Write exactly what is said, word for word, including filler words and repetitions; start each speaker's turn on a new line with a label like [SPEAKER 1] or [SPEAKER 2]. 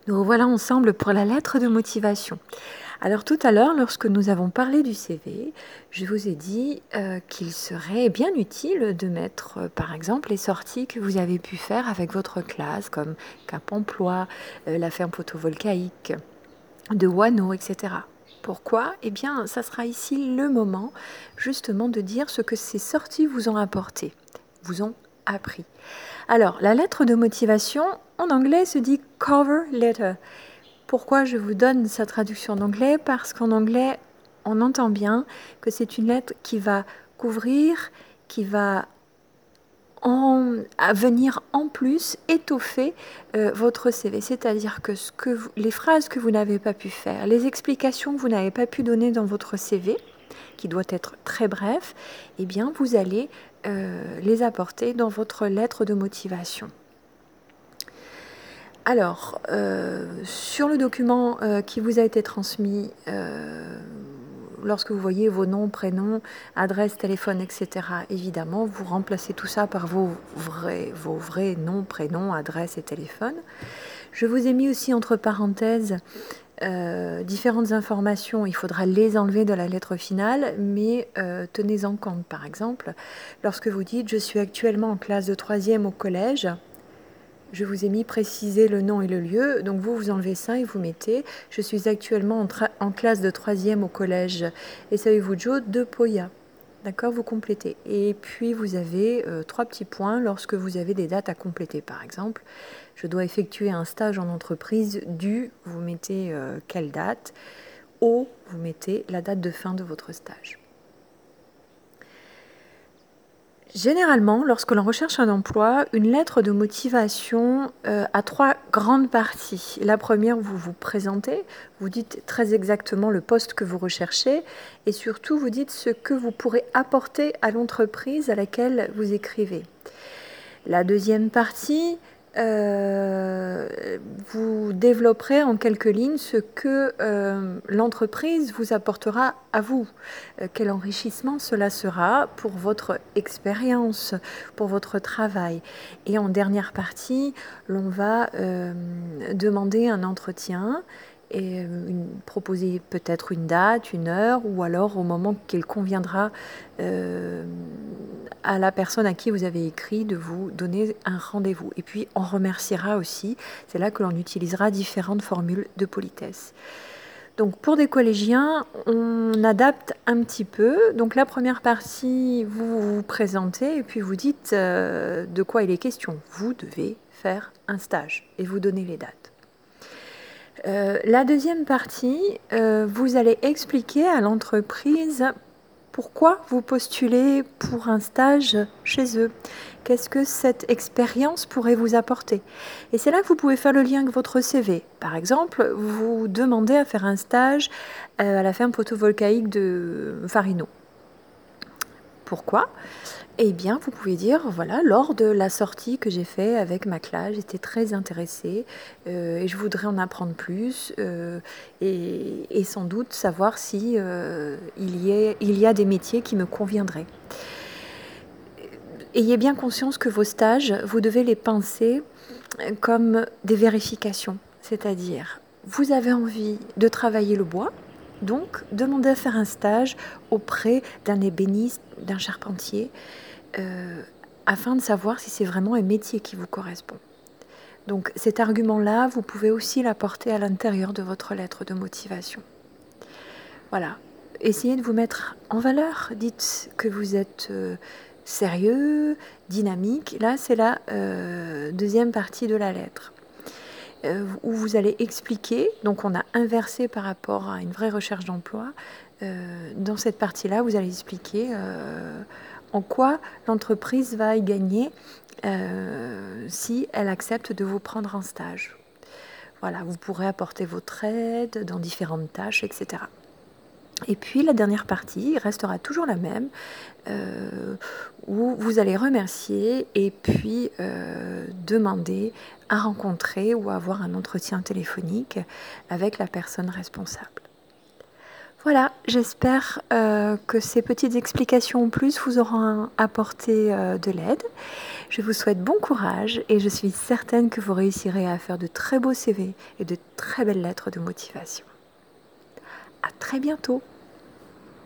[SPEAKER 1] Nous revoilà ensemble pour la lettre de motivation. Alors tout à l'heure, lorsque nous avons parlé du C V, je vous ai dit euh, qu'il serait bien utile de mettre, euh, par exemple, les sorties que vous avez pu faire avec votre classe, comme Cap Emploi, euh, la ferme photovoltaïque de Wano, et cetera. Pourquoi? Eh bien, ça sera ici le moment, justement, de dire ce que ces sorties vous ont apporté, vous ont appris. Alors, la lettre de motivation, en anglais, se dit cover letter. Pourquoi je vous donne sa traduction en anglais? Parce qu'en anglais, on entend bien que c'est une lettre qui va couvrir, qui va en, à venir en plus étoffer euh, votre C V. C'est-à-dire que, ce que vous, les phrases que vous n'avez pas pu faire, les explications que vous n'avez pas pu donner dans votre C V, qui doit être très bref, eh bien, vous allez euh, les apporter dans votre lettre de motivation. Alors, euh, sur le document euh, qui vous a été transmis, euh, lorsque vous voyez vos noms, prénoms, adresse, téléphone, et cetera, évidemment, vous remplacez tout ça par vos vrais, vos vrais noms, prénoms, adresse et téléphone. Je vous ai mis aussi entre parenthèses euh, différentes informations. Il faudra les enlever de la lettre finale, mais euh, tenez-en compte. Par exemple, lorsque vous dites « Je suis actuellement en classe de troisième au collège », je vous ai mis préciser le nom et le lieu, donc vous, vous enlevez ça et vous mettez « Je suis actuellement en, en classe de troisième au collège et savez-vous Joe de Poya ». D'accord, vous complétez. Et puis vous avez euh, trois petits points lorsque vous avez des dates à compléter. Par exemple, je dois effectuer un stage en entreprise du, vous mettez euh, quelle date, au, vous mettez la date de fin de votre stage. Généralement, lorsque l'on recherche un emploi, une lettre de motivation euh, a trois grandes parties. La première, vous vous présentez, vous dites très exactement le poste que vous recherchez et surtout vous dites ce que vous pourrez apporter à l'entreprise à laquelle vous écrivez. La deuxième partie, euh, vous développerez en quelques lignes ce que euh, l'entreprise vous apportera à vous. Euh, quel enrichissement cela sera pour votre expérience, pour votre travail. Et en dernière partie, l'on va euh, demander un entretien et une, proposer peut-être une date, une heure, ou alors au moment qu'il conviendra euh, à la personne à qui vous avez écrit de vous donner un rendez-vous. Et puis on remerciera aussi, c'est là que l'on utilisera différentes formules de politesse. Donc pour des collégiens, on adapte un petit peu. Donc la première partie, vous vous présentez et puis vous dites euh, de quoi il est question. Vous devez faire un stage et vous donnez les dates. Euh, la deuxième partie, euh, vous allez expliquer à l'entreprise pourquoi vous postulez pour un stage chez eux. Qu'est-ce que cette expérience pourrait vous apporter? Et c'est là que vous pouvez faire le lien avec votre C V. Par exemple, vous demandez à faire un stage à la ferme photovoltaïque de Farino. Pourquoi? Eh bien, vous pouvez dire, voilà, lors de la sortie que j'ai faite avec ma classe, j'étais très intéressée euh, et je voudrais en apprendre plus euh, et, et sans doute savoir si euh, il, y est, il y a des métiers qui me conviendraient. Ayez bien conscience que vos stages, vous devez les penser comme des vérifications, c'est-à-dire, vous avez envie de travailler le bois, donc demandez à faire un stage auprès d'un ébéniste, d'un charpentier, Euh, afin de savoir si c'est vraiment un métier qui vous correspond. Donc cet argument-là, vous pouvez aussi l'apporter à l'intérieur de votre lettre de motivation. Voilà. Essayez de vous mettre en valeur. Dites que vous êtes euh, sérieux, dynamique. Là, c'est la euh, deuxième partie de la lettre. Euh, où vous allez expliquer, donc on a inversé par rapport à une vraie recherche d'emploi. Euh, dans cette partie-là, vous allez expliquer euh, en quoi l'entreprise va y gagner euh, si elle accepte de vous prendre en stage. Voilà, vous pourrez apporter votre aide dans différentes tâches, et cetera. Et puis la dernière partie restera toujours la même, euh, où vous allez remercier et puis euh, demander à rencontrer ou à avoir un entretien téléphonique avec la personne responsable. Voilà, j'espère euh, que ces petites explications en plus vous auront apporté euh, de l'aide. Je vous souhaite bon courage et je suis certaine que vous réussirez à faire de très beaux C V et de très belles lettres de motivation. À très bientôt!